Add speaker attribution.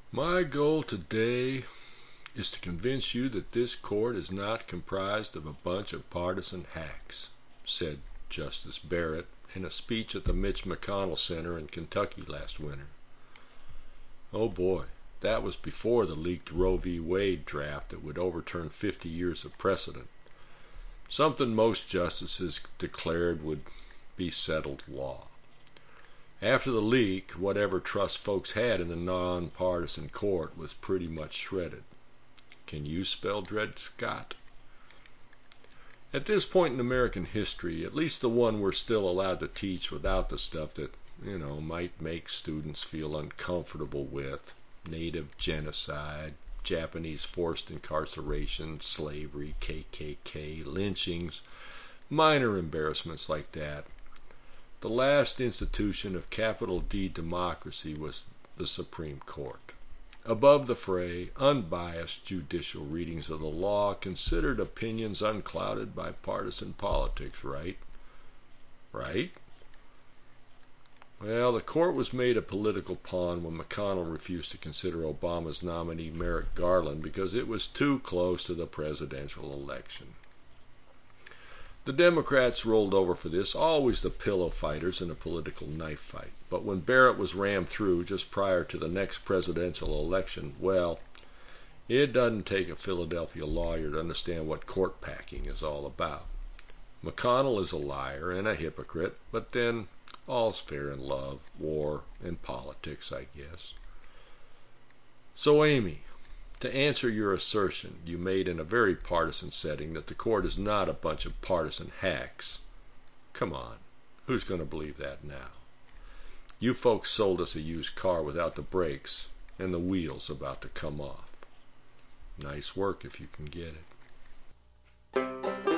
Speaker 1: My goal today is to convince you that this court is not comprised of a bunch of partisan hacks, said Justice Barrett in a speech at the Mitch McConnell Center in Kentucky last winter. Oh boy, that was before the leaked Roe v. Wade draft that would overturn 50 years of precedent. Something most justices declared would be settled law. After the leak, whatever trust folks had in the nonpartisan court was pretty much shredded. Can you spell Dred Scott? At this point in American history, at least the one we're still allowed to teach without the stuff that, might make students feel uncomfortable with, native genocide, Japanese forced incarceration, slavery, KKK, lynchings, minor embarrassments like that. The last institution of capital D democracy was the Supreme Court. Above the fray, unbiased judicial readings of the law, considered opinions unclouded by partisan politics, right? Right? Well, the court was made a political pawn when McConnell refused to consider Obama's nominee Merrick Garland because it was too close to the presidential election. The Democrats rolled over for this, always the pillow fighters in a political knife fight. But when Barrett was rammed through just prior to the next presidential election, well, it doesn't take a Philadelphia lawyer to understand what court packing is all about. McConnell is a liar and a hypocrite, but then all's fair in love, war, and politics, I guess. So, Amy, to answer your assertion you made in a very partisan setting that the court is not a bunch of partisan hacks, come on, who's going to believe that now? You folks sold us a used car without the brakes and the wheels about to come off. Nice work if you can get it.